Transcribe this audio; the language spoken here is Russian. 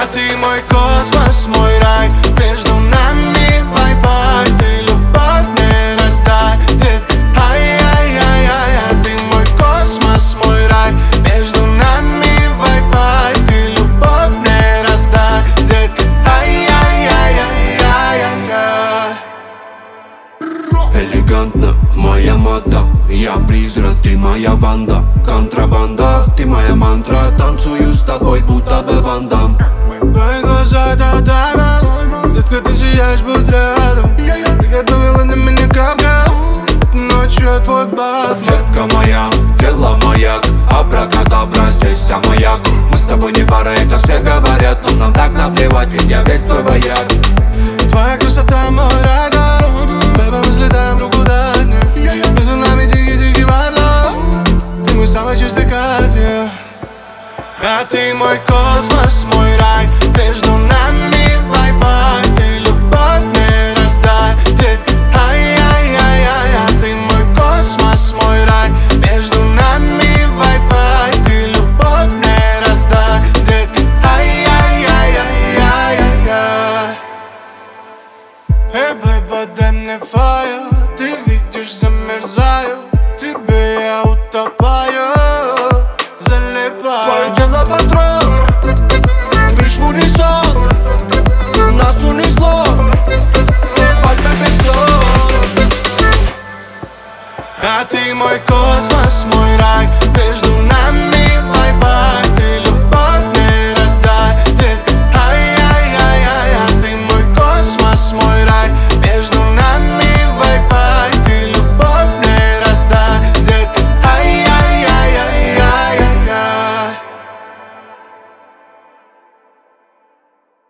ты мой космос, мой рай. Между нами Wi-Fi, ты любовь мне раздай, детка. Ай-яй-яй-яй, ты мой космос, мой рай. Между нами Wi-Fi, ты любовь мне раздай, детка. Ай-яй-яй-яй-яй-яй. Элегантно, моя мода. Я призрак, ты моя Ванда. Контрабанда, ты моя мантра. Танцую с тобой, будто бы Ван Дамм. Твои глаза это даймонд, детка, ты сияешь, будь рядом. Приготовила на меня капкан, ночью я твой Бэтмен. Детка моя, тело маяк. Абракадабра, здесь вся маяк. Мы с тобой не пара, это все говорят, но нам так наплевать, ведь я весь твой вояк. Твоя красота мой радар, бэйби, мы взлетаем друг куда дней. Между нами тихий-тихий вайб, ты мой самый чистый кайф, yeah. А ты мой космос, мой рай. Между нами Wi-Fi, ты любовь мне раздай, детка. Ай-яй-яй-яй, ты мой космос, мой рай. Между нами Wi-Fi, ты любовь мне раздай, детка. Ай-яй-яй-яй-яй-яй. Эй, бэйба, дай мне фаер. Ты видишь, замерзаю, тебе я утопаю, залипаю. Твое тело патрон, движ в унисон. Нас унесло пальмы песок. А ты мой космос, мой рай. Между нами Wi-Fi, ты